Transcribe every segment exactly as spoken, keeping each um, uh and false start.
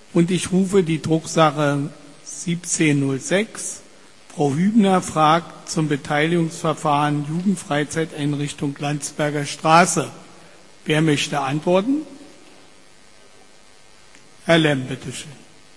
Und ich rufe die Drucksache siebzehn null sechs. Frau Hübner fragt zum Beteiligungsverfahren Jugendfreizeiteinrichtung Landsberger Straße. Wer möchte antworten? Herr Lemm, bitteschön.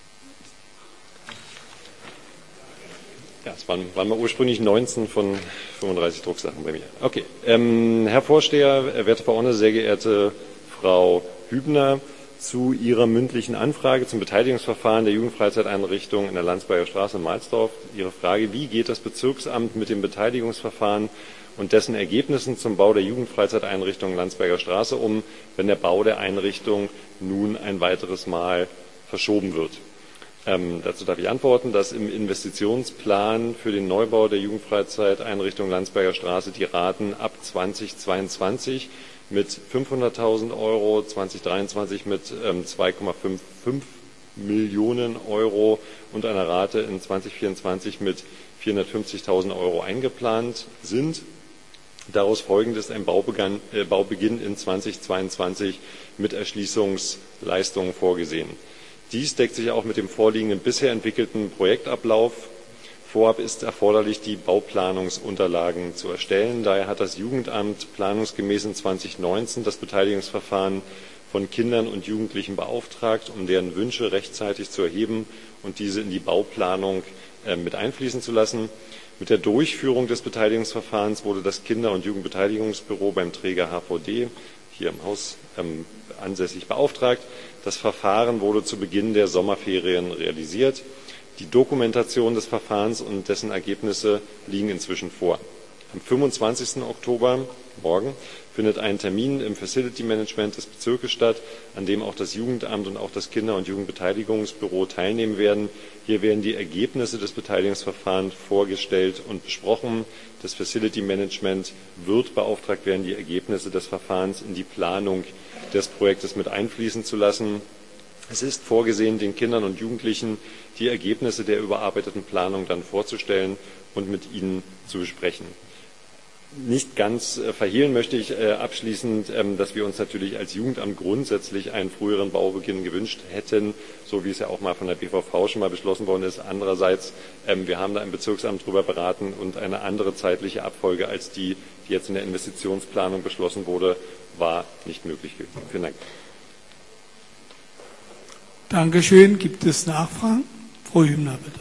Ja, es waren, waren mal ursprünglich neunzehn von fünfunddreißig Drucksachen bei mir. Okay. Ähm, Herr Vorsteher, werte Verordnete, sehr geehrte Frau Hübner, zu Ihrer mündlichen Anfrage zum Beteiligungsverfahren der Jugendfreizeiteinrichtung in der Landsberger Straße in Malsdorf. Ihre Frage, wie geht das Bezirksamt mit dem Beteiligungsverfahren und dessen Ergebnissen zum Bau der Jugendfreizeiteinrichtung Landsberger Straße um, wenn der Bau der Einrichtung nun ein weiteres Mal verschoben wird? Ähm, dazu darf ich antworten, dass im Investitionsplan für den Neubau der Jugendfreizeiteinrichtung Landsberger Straße die Raten ab zweitausendzweiundzwanzig mit fünfhunderttausend Euro, zweitausenddreiundzwanzig mit ähm, zwei Komma fünfundfünfzig Millionen Euro und einer Rate in zweitausendvierundzwanzig mit vierhundertfünfzigtausend Euro eingeplant sind. Daraus folgend ist ein Baubegann, äh, Baubeginn in zweitausendzweiundzwanzig mit Erschließungsleistungen vorgesehen. Dies deckt sich auch mit dem vorliegenden bisher entwickelten Projektablauf. Vorab ist erforderlich, die Bauplanungsunterlagen zu erstellen. Daher hat das Jugendamt planungsgemäß in zweitausendneunzehn das Beteiligungsverfahren von Kindern und Jugendlichen beauftragt, um deren Wünsche rechtzeitig zu erheben und diese in die Bauplanung äh, mit einfließen zu lassen. Mit der Durchführung des Beteiligungsverfahrens wurde das Kinder- und Jugendbeteiligungsbüro beim Träger H V D hier im Haus ähm, ansässig beauftragt. Das Verfahren wurde zu Beginn der Sommerferien realisiert. Die Dokumentation des Verfahrens und dessen Ergebnisse liegen inzwischen vor. Am fünfundzwanzigsten Oktober, morgen, findet ein Termin im Facility Management des Bezirkes statt, an dem auch das Jugendamt und auch das Kinder- und Jugendbeteiligungsbüro teilnehmen werden. Hier werden die Ergebnisse des Beteiligungsverfahrens vorgestellt und besprochen. Das Facility Management wird beauftragt werden, die Ergebnisse des Verfahrens in die Planung des Projektes mit einfließen zu lassen. Es ist vorgesehen, den Kindern und Jugendlichen die Ergebnisse der überarbeiteten Planung dann vorzustellen und mit ihnen zu besprechen. Nicht ganz äh, verhehlen möchte ich äh, abschließend, ähm, dass wir uns natürlich als Jugendamt grundsätzlich einen früheren Baubeginn gewünscht hätten, so wie es ja auch mal von der B V V schon mal beschlossen worden ist. Andererseits, ähm, wir haben da im Bezirksamt darüber beraten und eine andere zeitliche Abfolge als die, die jetzt in der Investitionsplanung beschlossen wurde, war nicht möglich gewesen. Vielen Dank. Dankeschön. Gibt es Nachfragen? Frau Hübner, bitte.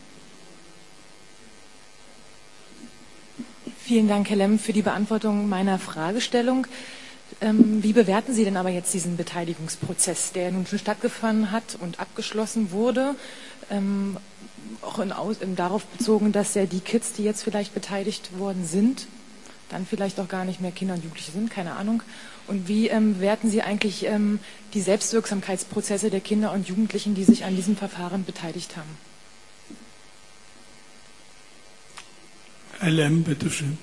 Vielen Dank, Herr Lemm, für die Beantwortung meiner Fragestellung. Ähm, wie bewerten Sie denn aber jetzt diesen Beteiligungsprozess, der nun schon stattgefunden hat und abgeschlossen wurde, ähm, auch in, in, darauf bezogen, dass ja die Kids, die jetzt vielleicht beteiligt worden sind, dann vielleicht auch gar nicht mehr Kinder und Jugendliche sind, keine Ahnung. Und wie ähm, werten Sie eigentlich ähm, die Selbstwirksamkeitsprozesse der Kinder und Jugendlichen, die sich an diesem Verfahren beteiligt haben? Herr Lemm, bitteschön.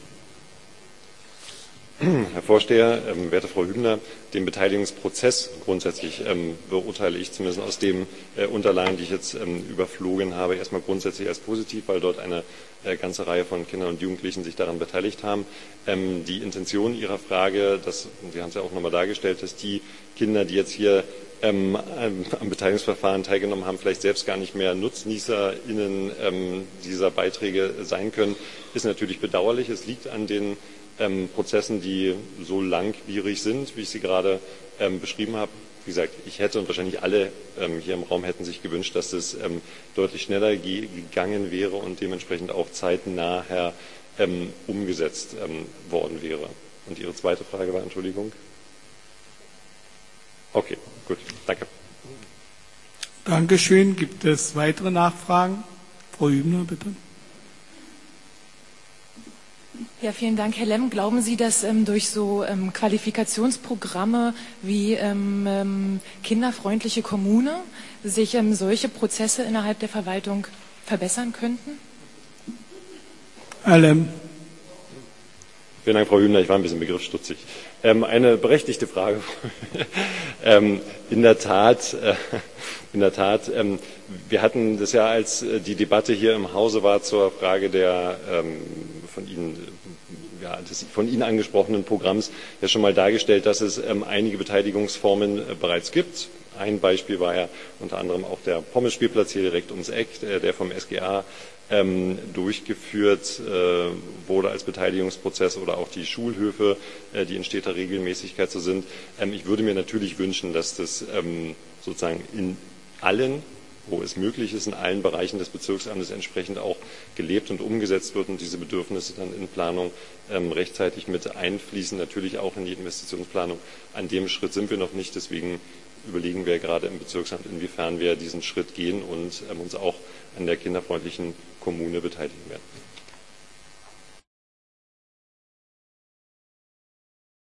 Herr Vorsteher, ähm, werte Frau Hübner, den Beteiligungsprozess grundsätzlich ähm, beurteile ich zumindest aus den äh, Unterlagen, die ich jetzt ähm, überflogen habe, erstmal grundsätzlich als positiv, weil dort eine äh, ganze Reihe von Kindern und Jugendlichen sich daran beteiligt haben. Ähm, die Intention Ihrer Frage, das, Sie haben es ja auch nochmal dargestellt, dass die Kinder, die jetzt hier ähm, am Beteiligungsverfahren teilgenommen haben, vielleicht selbst gar nicht mehr NutznießerInnen ähm, dieser Beiträge sein können, ist natürlich bedauerlich. Es liegt an den Ähm, Prozessen, die so langwierig sind, wie ich sie gerade ähm, beschrieben habe. Wie gesagt, ich hätte und wahrscheinlich alle ähm, hier im Raum hätten sich gewünscht, dass es ähm, deutlich schneller ge gegangen wäre und dementsprechend auch zeitnah ähm, umgesetzt ähm, worden wäre. Und Ihre zweite Frage war, Entschuldigung? Okay, gut, danke. Dankeschön. Gibt es weitere Nachfragen? Frau Hübner, bitte. Ja, vielen Dank, Herr Lemm. Glauben Sie, dass ähm, durch so ähm, Qualifikationsprogramme wie ähm, ähm, kinderfreundliche Kommune sich ähm, solche Prozesse innerhalb der Verwaltung verbessern könnten? Herr Lemm. Vielen Dank, Frau Hübner. Ich war ein bisschen begriffsstutzig. Ähm, eine berechtigte Frage. ähm, in der Tat, äh, in der Tat, ähm, wir hatten das ja, als äh, die Debatte hier im Hause war zur Frage der ähm, von Ihnen, ja, des von Ihnen angesprochenen Programms, ja schon mal dargestellt, dass es ähm, einige Beteiligungsformen äh, bereits gibt. ein Beispiel war ja unter anderem auch der Pommespielplatz hier direkt ums Eck, der vom S G A ähm, durchgeführt äh, wurde als Beteiligungsprozess oder auch die Schulhöfe, äh, die in steter Regelmäßigkeit so sind. Ähm, ich würde mir natürlich wünschen, dass das ähm, sozusagen in allen, wo es möglich ist, in allen Bereichen des Bezirksamtes entsprechend auch gelebt und umgesetzt wird und diese Bedürfnisse dann in Planung ähm, rechtzeitig mit einfließen, natürlich auch in die Investitionsplanung. An dem Schritt sind wir noch nicht, deswegen überlegen wir gerade im Bezirksamt, inwiefern wir diesen Schritt gehen und ähm, uns auch an der kinderfreundlichen Kommune beteiligen werden.